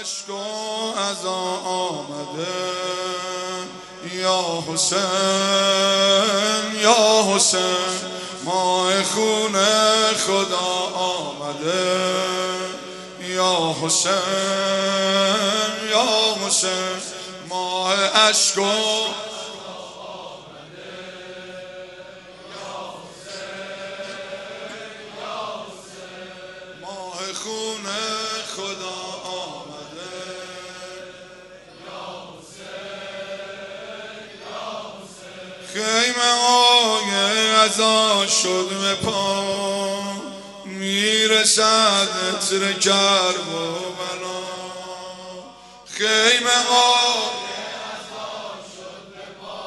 عشق و عزا آمده یا حسین یا حسین ماه خون خدا آمده یا حسین یا حسین ماه عشق و خون خدا آمده یا حسین یا حسین خیمه های عزا شد به پا میرسد عطر کرب و بلا خیمه های عزا شد به پا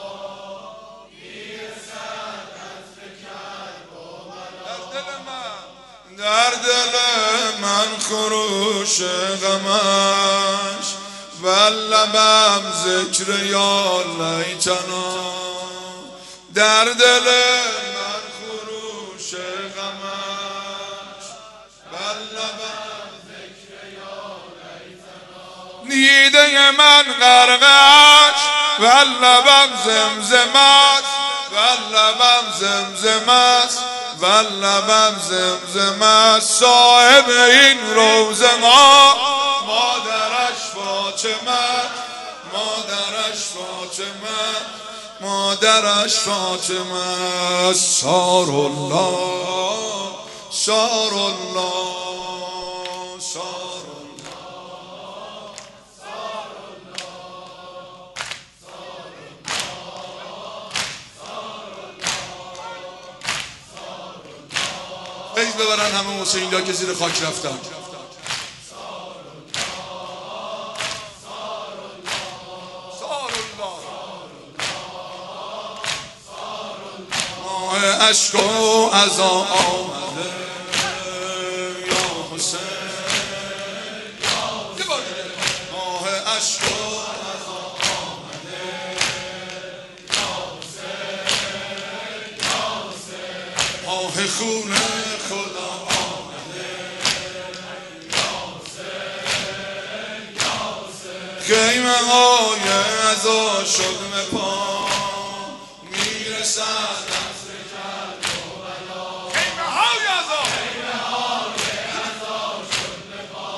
میرسد عطر کرب و بلا در دل من خروش غمش و لبم ذکر یا لیتنا در دل من خروش غمش و لبم ذکر یا لیتنا دیده من غرقش و لبم زمزمش و لبم زمزمش و لبم زمزمه صاحب این روزه مادرش فاطمه مادرش فاطمه مادرش فاطمه سار الله سار الله سار فیض ببرن همه حسینیا که زیر خاک رفتن ماه عشق و عزا آمده یا حسین ماه عشق و عزا آمده یا حسین ماه خون خدا آمده یا حسین یا حسین خیمه های عزا شد به پا میرسد عصر کرب و بلا خیمه های عزا شد به پا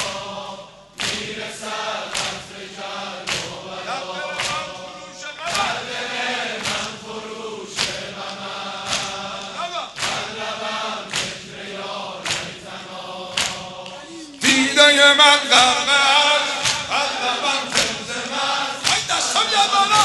میرسد عصر کرب و بلا در دل من خروش دیده من غرقش قلبم زمزمه ای دستم یه بالا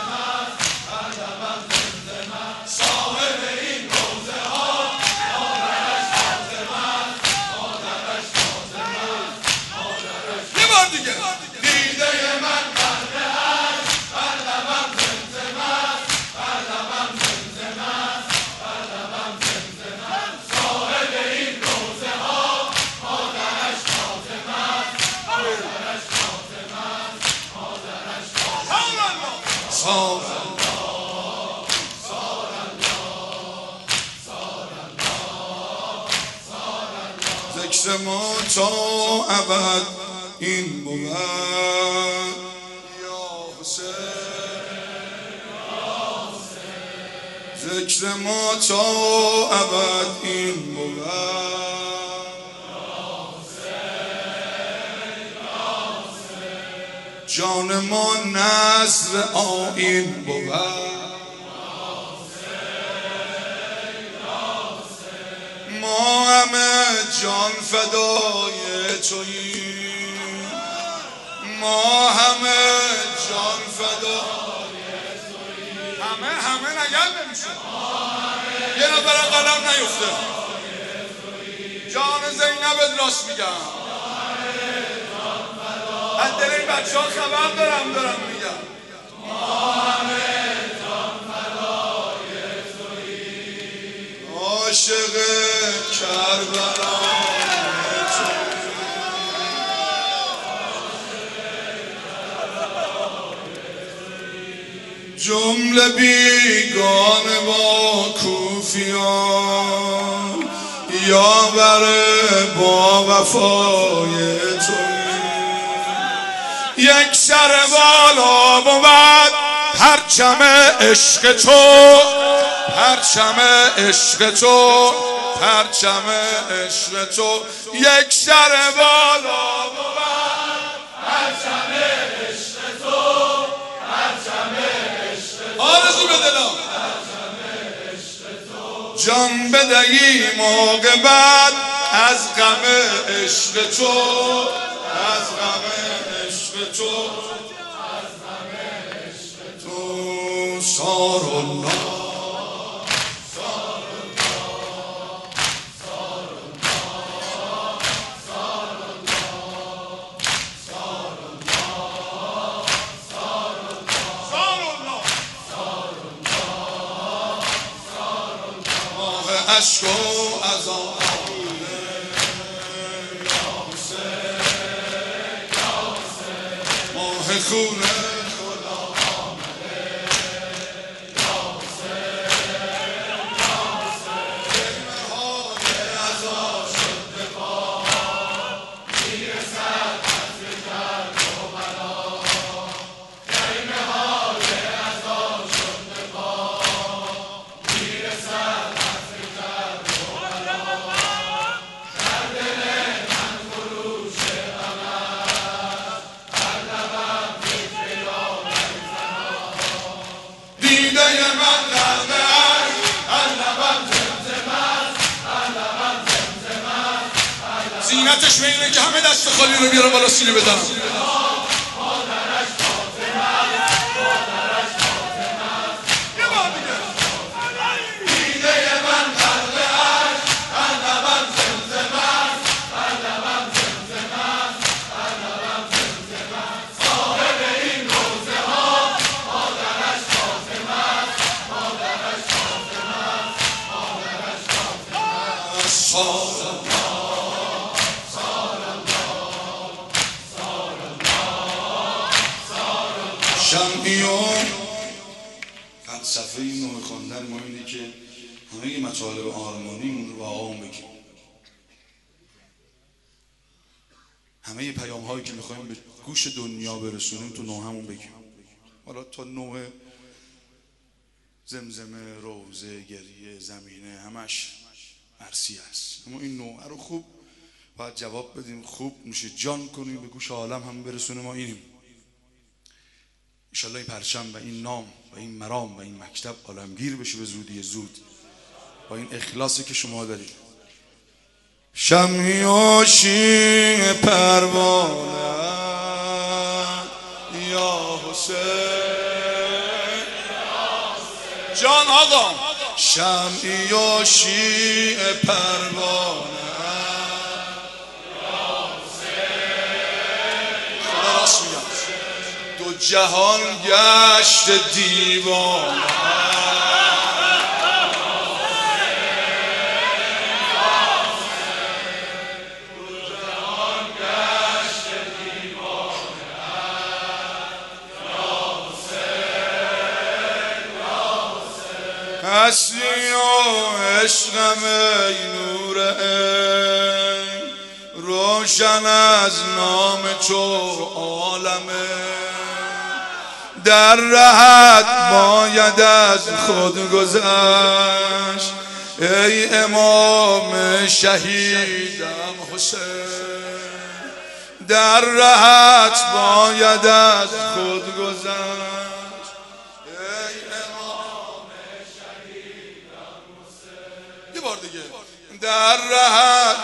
قلبم زمزمه صاحب این روزه ها مادرش فاطمه مادرش فاطمه مادرش یه بار دیگه دیده من غرقش قلبم زمزمه قلبم زمزمه قلبم زمزمه صاحب این روزه ها مادرش فاطمه مادرش فاطمه مادرش فاطمه ذکر ما تا ابد این بود یا حسین ذکر ما تا ابد این بود جان ما نصر آیین بود ما همه جان فدای توییم ما همه جان فدای توییم همه نگل نمیشه یه نفر قلم نیفته جان زینبت راست میگم از دل این بچه ها خبر دارم میگم ما همه جان فدای توییم عاشق کربلا جمله بیگانه با کوفیان یا بر با وفای تویی یک سر بالا بود پرچم عشق تو، پرچم عشق تو، پرچم عشق تو. یک سر بالا بود پرچم عشق تو، پرچم عشق تو. آرزو به دلم جان بدهی موقع بعد از غم عشق تو، از غم عشق تو، از غم عشق تو. سار الله سار الله سار الله سار الله سار الله سار الله سار الله سار الله سار الله. ماه اشک و عذاب خونه خدا آمده یا حسین یا حسین. های عزا شد به پا میرسد از درد و بلا. خیمه های عزا شد به پا میرسد از درد و بلا. در دل من خروش غم است، هر لبم دیده من غرقه است، هر لبم زمزم است، هر لبم زمزم است. زینتش به اینه که همه دست خالی رو بیاره بالا سینه بدم. مادرش فاطمه است، مادرش فاطمه است. یه بار دیگه. دیده من غرقه است، هر لبم زمزم است، هر لبم زمزم است، هر لبم زمزم است. صاحب این روزه ها مادرش فاطمه است، مادرش فاطمه است، مادرش فاطمه است. سار الله سار الله سار الله سار الله. شمعیون فلسفه نوع خواندن ما اینه که همه مطالب آرمانیمون رو با آقامون بگیم، همه پیام هایی که میخوایم به گوش دنیا برسونیم تو نوحمون بگیم. حالا تا نوع زمزمه، روزه، گریه، زمینه همش مرسی است، اما این نوع رو خوب باید جواب بدیم، خوب نوش جان کنیم، به گوش عالم هم برسونه. ما اینیم انشالله. این پرچم و این نام و این مرام و این مکتب عالمگیر بشه به زودی زود با این اخلاصی که شما دارید. شمعی و شیع پروانه یا حسین جان آقا. شمعی و شیع پروانه یا حسین. خدا راست میگم، دو جهان گشت دیوانه. هستی و عشقم ای نور عین، روشن از نام تو عالمه. در رهت باید از خود گذشت ای امام شهیدم حسین. در رهت باید از خود گذشت. بار دیگه. در رهت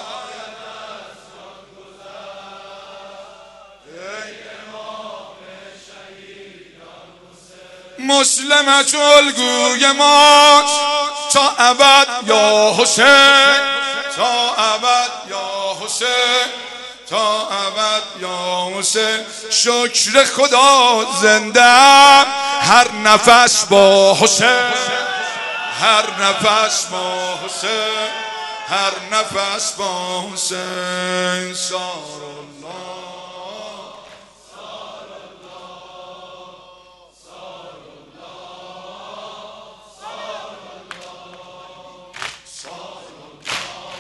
مسلمت الگوی ما تا ابد یا حسین، تا ابد یا حسین، تا ابد یا حسین. شکر خدا زنده هر نفس با حسین، هر نفس با حسین، هر نفس با حسین. سار الله سار الله سار الله سار الله سار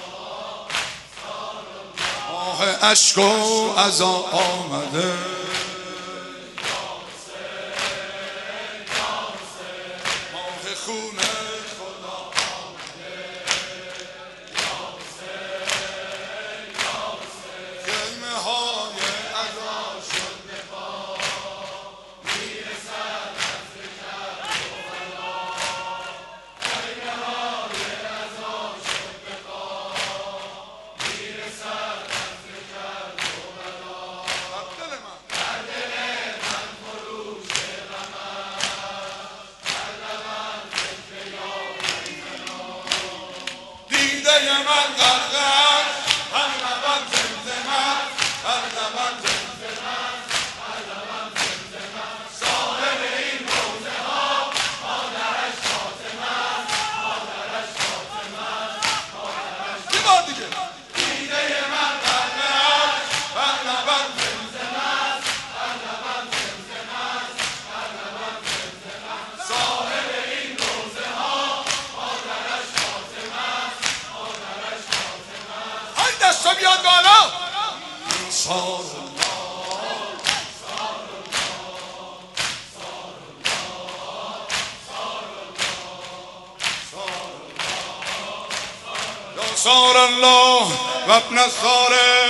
الله سار الله. ماه اشک و عزا آمده صار الله و ابن الصاره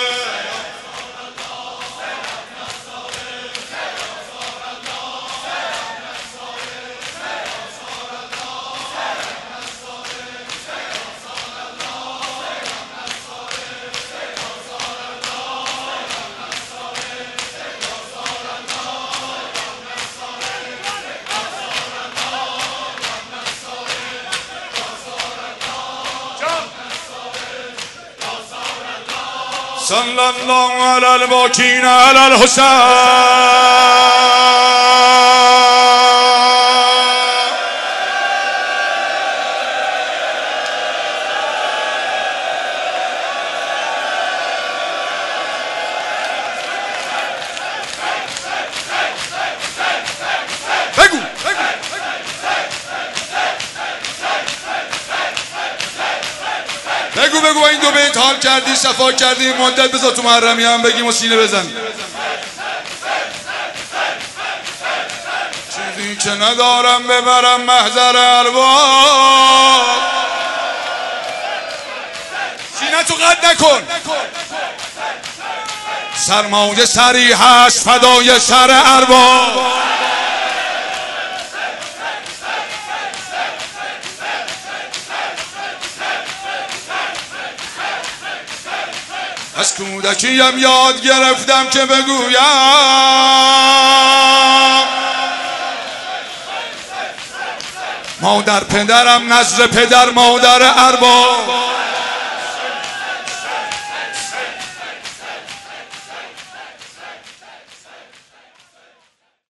صلی الله علی الباکین علی الحسین. بگو این دو بیت حال کردی صفا کردی مدت بذار تو محرمی هم بگیم و سینه بزن. چیزی که ندارم ببرم محضر ارباب. سینه تو قد نکن. سرمایه سری هست فدای سر ارباب. از کودکیم یاد گرفتم که بگویم مادر پدرم نزد پدر مادر ارباب.